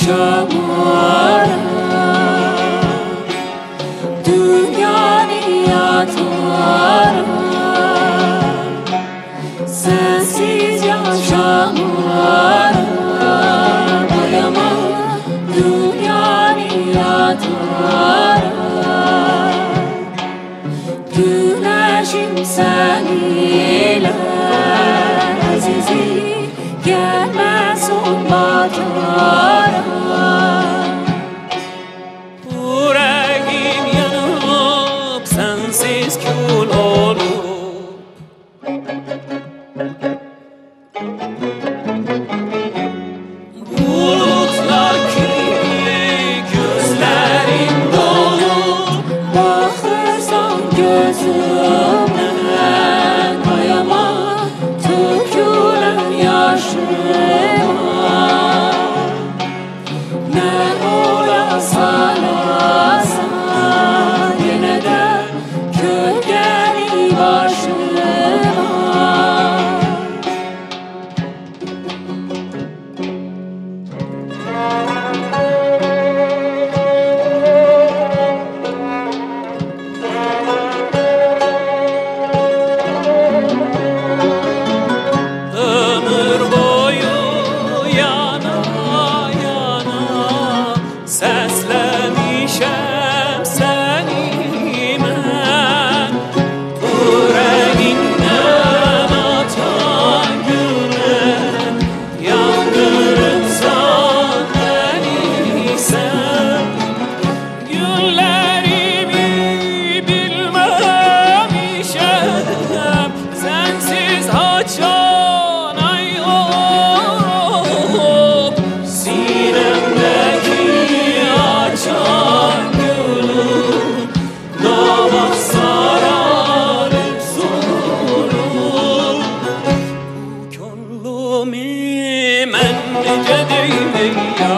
yaşamara, dünyanın yatara, sensiz yaşamara, doyamam dünyanın yatara. Güneşim sen ile azizi, gelmez olmadara. Yüreğim yanıp sensiz kül olup, bulutlar gibi gözlerim dolup, Bakırsan gözümden kayama, tökülen yaşıma. Ne olasan olsan, yine de gölgeni başıma. ömür boyu yana yana seslemişem seni ben. Yüreğinden atan gülen yandırırsan beni sen. Günlerimi bilmemişem sensiz haçan ay olup, sinemdeki açan gülüm namaz sararıp sorup, gönlümü men nece değil ya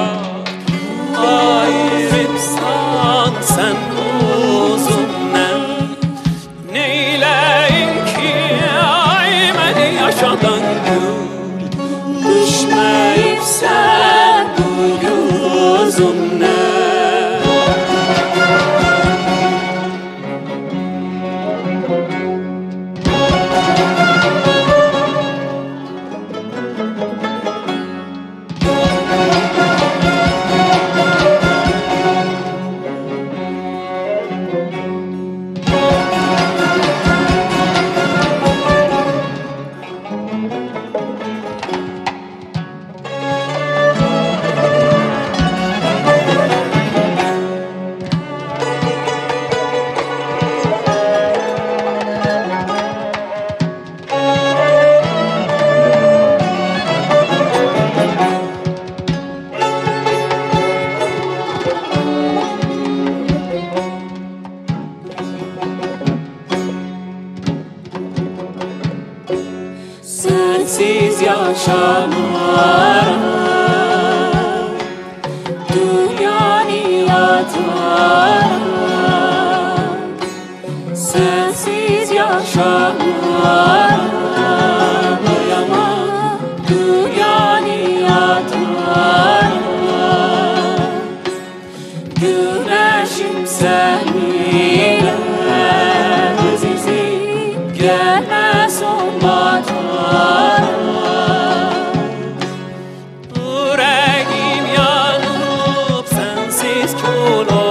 ayırıpsan sen uzundan. Neyleyim ki ay beni yaşadan gül, Düşmeyip sen bu gözümden. Sensiz yaşamara, dünyanın yatara. Sensiz yaşamara, doyamam dünyanın yatara. Güneşim sen ile azizi, gelmez olmadara. yüreğim yanıp sensiz kül